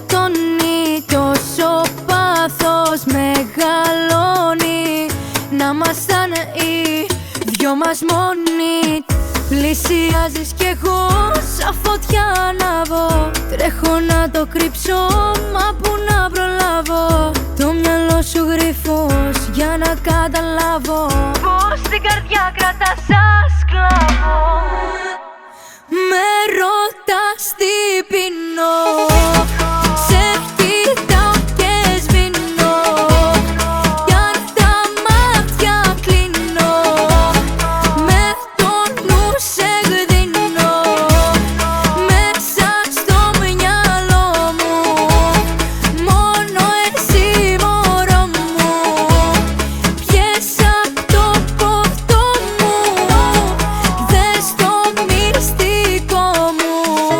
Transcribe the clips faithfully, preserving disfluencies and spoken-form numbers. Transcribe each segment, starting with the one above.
σκοτώνει κι όσο πάθος μεγαλώνει να μασταν οι δυο μας μόνοι. Πλησιάζεις κι εγώ σαν φωτιά ανάβω. Τρέχω να το κρύψω, μα που να προλάβω. Το μυαλό σου γρίφος για να καταλάβω πως την καρδιά κρατάς σαν σκλάβο. Με ρωτάς τι πίνω, σε κοιτάω και σβήνω. Κι αν τα μάτια κλείνω, με το νου σε γδίνω. Μέσα στο μυαλό μου, μόνο εσύ μωρό μου. Πιέσα το ποτό μου, δες το μυστικό μου.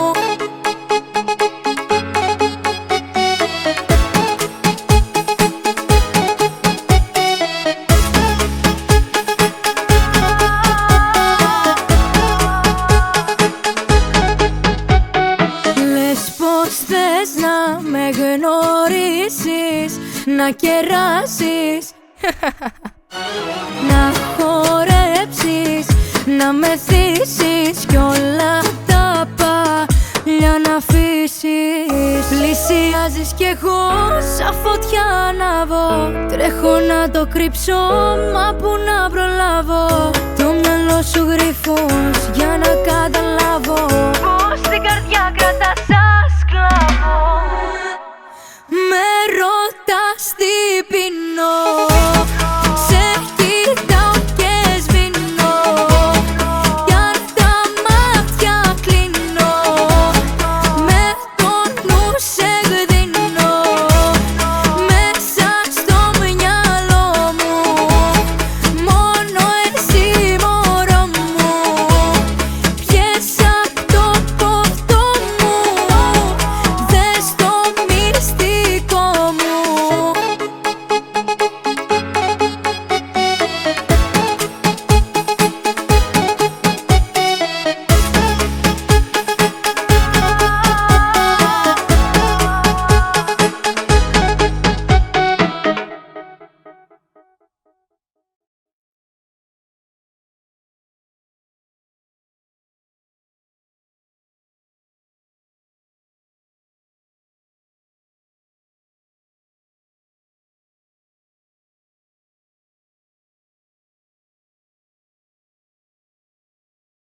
Λες πως θες να με γνωρίσεις, να κεράσεις, να χορέψεις, να με θύσεις κι όλα τα παλιά να αφήσεις. Πλησιάζεις κι εγώ σαν φωτιά ανάβω. Τρέχω να το κρύψω, μα που να προλάβω. Το μυαλό σου γρίφος για να καταλάβω πως την καρδιά κρατάς